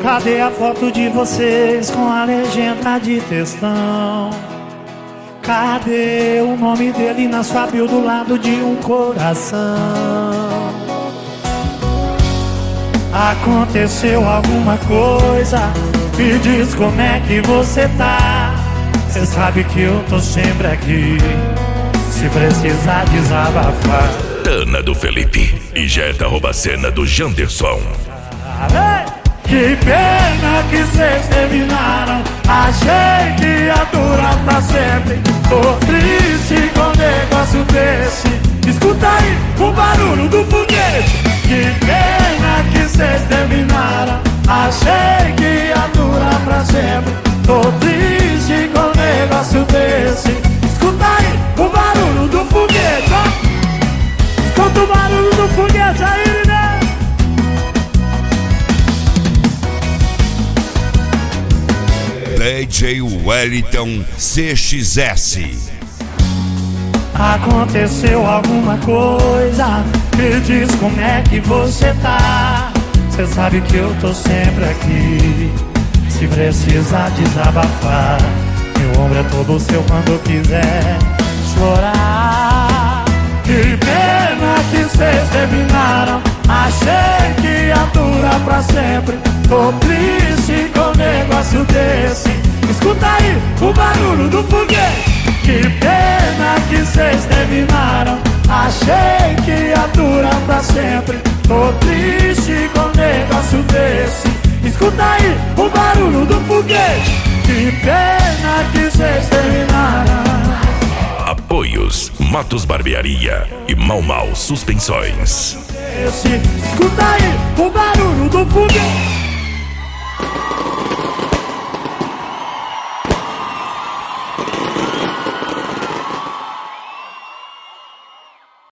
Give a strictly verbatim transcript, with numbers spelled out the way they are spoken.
Cadê a foto de vocês com a legenda de textão? Cadê o nome dele na sua bio do lado de um coração? Aconteceu alguma coisa? Me diz como é que você tá. Cê sabe que eu tô sempre aqui, se precisar desabafar. Tana do Felipe e Jeta Robacena do Janderson. Que pena que cês terminaram. Achei que ia durar pra sempre. Tô triste com um negócio desse. Escuta aí o barulho do foguete. Que pena que cês terminaram. Achei que ia durar pra sempre. Tô triste com um negócio desse. Escuta aí o barulho do foguete, ó. Escuta o barulho do foguete aí, né? D J Wellington C X S. Aconteceu alguma coisa? Me diz como é que você tá. Cê sabe que eu tô sempre aqui, se precisar desabafar. Meu ombro é todo seu quando quiser chorar. Que pena que cês terminaram. Achei que ia durar pra sempre. Tô triste com um negócio desse. Escuta aí o barulho do foguete. Que pena que cês terminaram. Achei que ia durar pra sempre. Tô triste com um negócio desse. Escuta aí o barulho do foguete. Que pena que cês terminaram. Apoios Matos Barbearia e Mau Mau Suspensões. Escuta aí o barulho do foguete.